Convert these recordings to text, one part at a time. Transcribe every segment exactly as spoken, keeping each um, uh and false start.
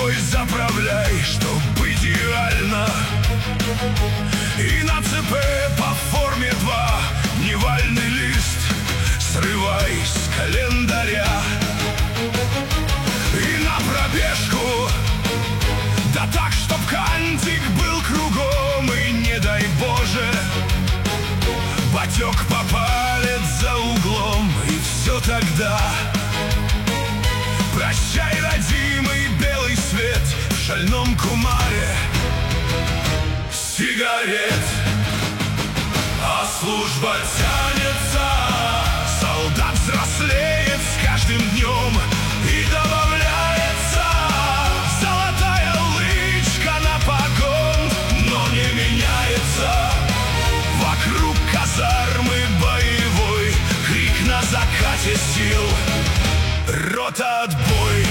собой заправляй, чтоб идеально. И на ЦП по форме два дневальный лист срывай с календаря. И на пробежку, да так, чтоб кантик был кругом. И не дай Боже, батек по палец за углом. И все тогда. Прощай, родимый белый свет в шальном кумаре сигарет. А служба тянется, солдат взрослеет с каждым днем. И добавляется золотая лычка на погон. Но не меняется вокруг казармы боевой крик на закате сил: рота, отбой!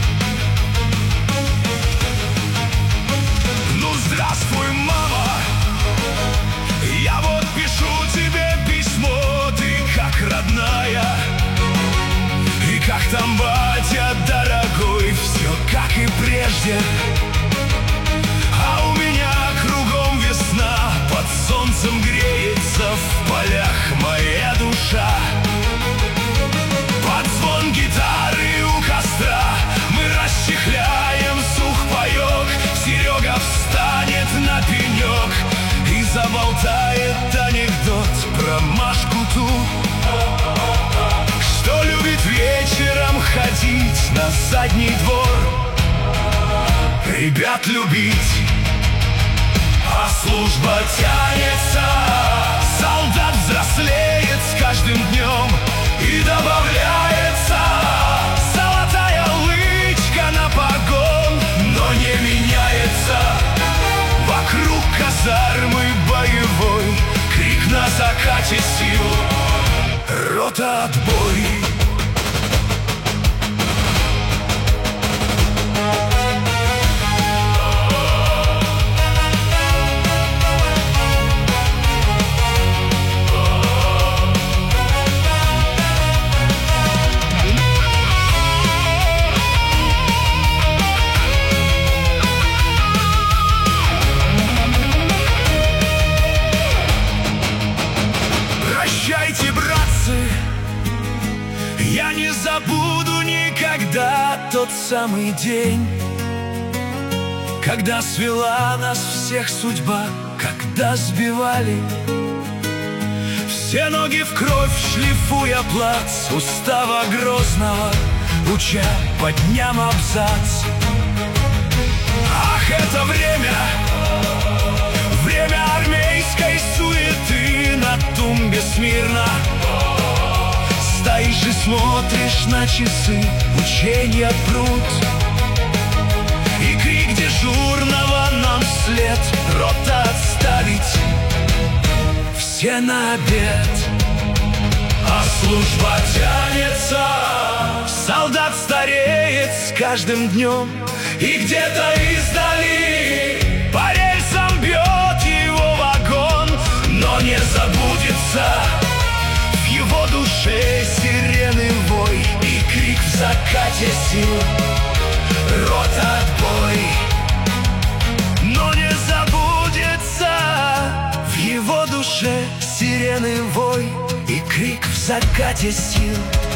Ну, здравствуй, мама! Я вот пишу тебе письмо, ты как родная. И как там батя дорогой, все как и прежде. А у меня кругом весна, под солнцем греется в полях моя душа. Под звон гитары у костра мы расчехляем сухпайок. Серега встанет на пенек и заболтает анекдот про Машку ту, что любит вечером ходить на задний двор. Ребят любить, а служба тянется, солдат взрослеет с каждым днем. И добавляется золотая лычка на погон. Но не меняется вокруг казармы боевой крик на закате сил: рота, отбой! Прощайте, братцы, я не забуду никогда тот самый день, когда свела нас всех судьба, когда сбивали все ноги в кровь, шлифуя плац устава грозного, уча по дням абзац. Ах, это время, время армейской суеты. На тумбе смирно стоишь и смотришь на часы, ученья прут. И крик дежурного нам вслед: рота, отставить, все на обед. А служба тянется, солдат стареет с каждым днем. И где-то издали по рельсам бьет его вагон. Но не забудется в его душе сирены вой и крик в закате сил: рота, отбой! Но не забудется в его душе сирены вой и крик в закате сил.